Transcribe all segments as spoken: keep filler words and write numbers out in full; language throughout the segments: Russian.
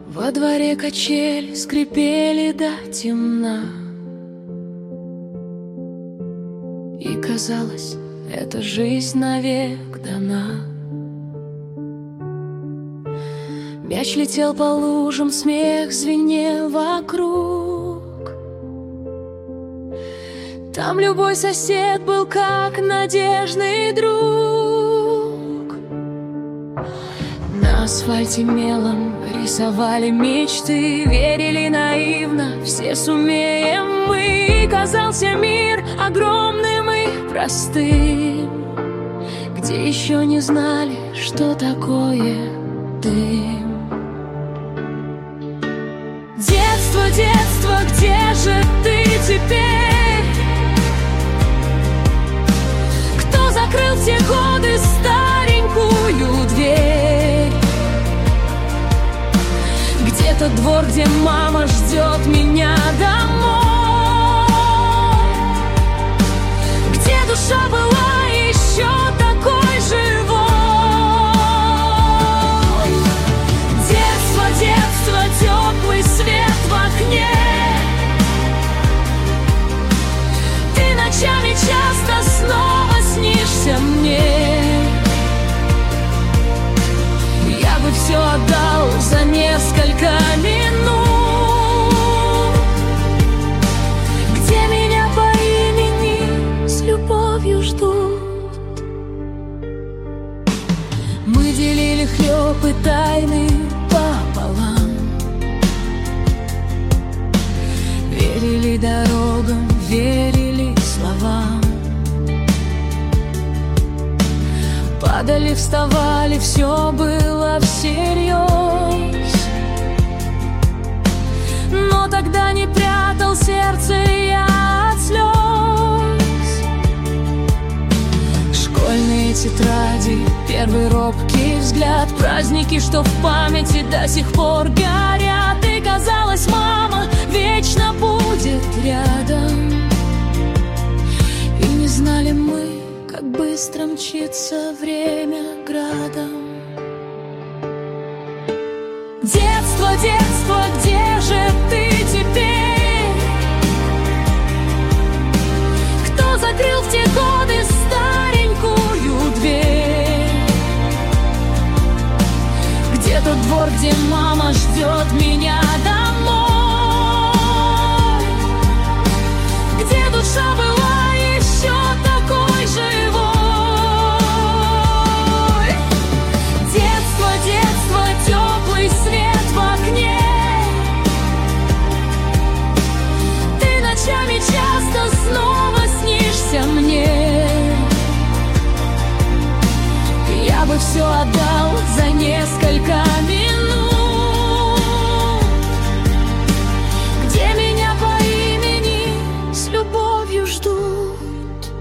Во дворе качели скрипели до темна, и казалось, эта жизнь навек дана. Мяч летел по лужам, смех звенел вокруг. Там любой сосед был как надежный друг. На асфальте мелом рисовали мечты, верили наивно, все сумеем мы. И казался мир огромным и простым, где еще не знали, что такое дым. Детство, детство, где же ты теперь? Кто закрыл в те годы старенькую дверь? Где-то двор, где мама ждет меня домой, где душа была еще такой живой. Детство, детство, теплый свет в окне. Ты ночами часто снова снишься мне. Я бы все отдал за несколько минут, где меня по имени с любовью ждут. Мы делили хлеб и тайны пополам, верили дорогам, верили словам. Падали, вставали, все было всерьез. Но тогда не прятал сердце я от слез. Школьные тетради, первый робкий взгляд, праздники, что в памяти до сих пор горят. И казалось, мама вечно будет рядом. И не знали мы, как быстро мчится время градом. Детство, детство, где же ты теперь? Кто закрыл в те годы старенькую дверь? Где-то двор, где мама ждет меня домой, где душа была еще такой живой. Детство, детство, теплый свет в окне. Ты ночами часто снова снишься мне. Я бы все отдал за несколько минут, где меня по имени с любовью ждут.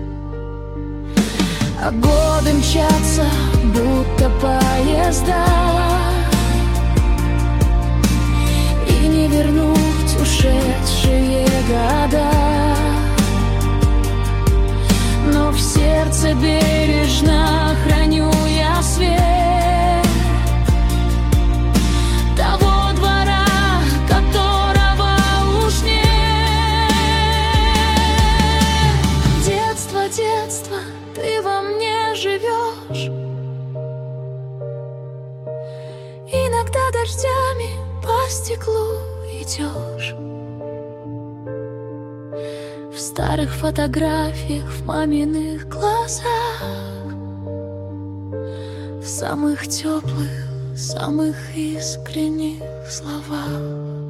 А годы мчатся, будто поезда, и не вернуть ушедшие года. Но в сердце бережно храню я свет того двора, которого уж нет. Детство, детство, ты во мне живешь. Иногда дождями по стеклу идешь. В старых фотографиях, в маминых глазах, в самых теплых, самых искренних словах.